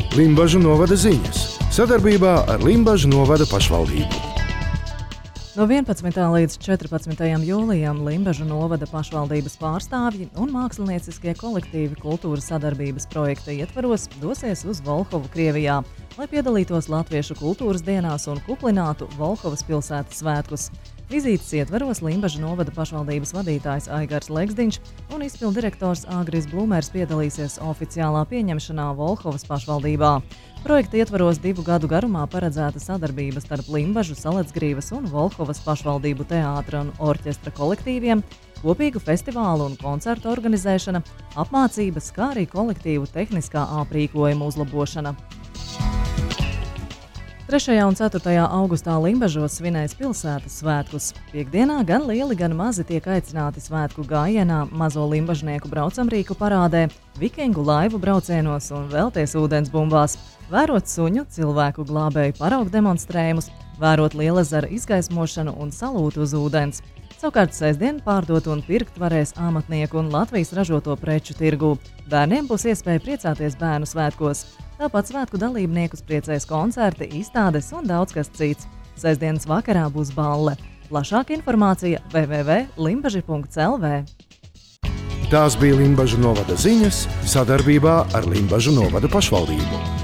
Limbažu novada ziņas sadarbībā ar Limbažu novada pašvaldību. No 11. līdz 14. jūlijam Limbažu novada pašvaldības pārstāvji un mākslinieckie kolektīvi kultūras sadarbības projekta ietvaros dosies uz Volhovu, Krievijā, lai piedalītos Latviešu kultūras dienās un kuplinātu Volhovas pilsētas svētkus. Vizītes ietvaros Limbažu novada pašvaldības vadītājs Aigars Legzdiņš un izpildirektors Agris Blumers piedalīsies oficiālā pieņemšanā Volhovas pašvaldībā. Projekta ietvaros 2 gadu garumā paredzēta sadarbība starp Limbažu, Salecgrīvas un Volhovas pašvaldību teātra un orķestra kolektīviem, kopīgu festivālu un koncertu organizēšana, apmācības, kā arī kolektīvu tehniskā aprīkojuma uzlabošana. 3. un 4. augustā Limbažos svinēs pilsētas svētkus. Piektdienā gan lieli, gan mazi tiek aicināti svētku gājienā, mazo limbažnieku braucamrīku parādē, vikingu laivu braucienos un velties ūdensbumbās, vērot suņu, cilvēku glābēju paraugu demonstrējumus, vērot Lielezera izgaismošanu un salūtu uz ūdens. Savukārt sestdien pārdot un pirkt varēs amatnieku un Latvijas ražoto preču tirgū. Bērniem būs iespēja priecāties bērnu svētkos. Tāpat svētku dalībniekus priecēs koncerti, izstādes un daudz kas cits. Sestdienas vakarā būs balle. Plašāka informācija www.limbaži.lv. Tās bija Limbažu novada ziņas sadarbībā ar Limbažu novada pašvaldību.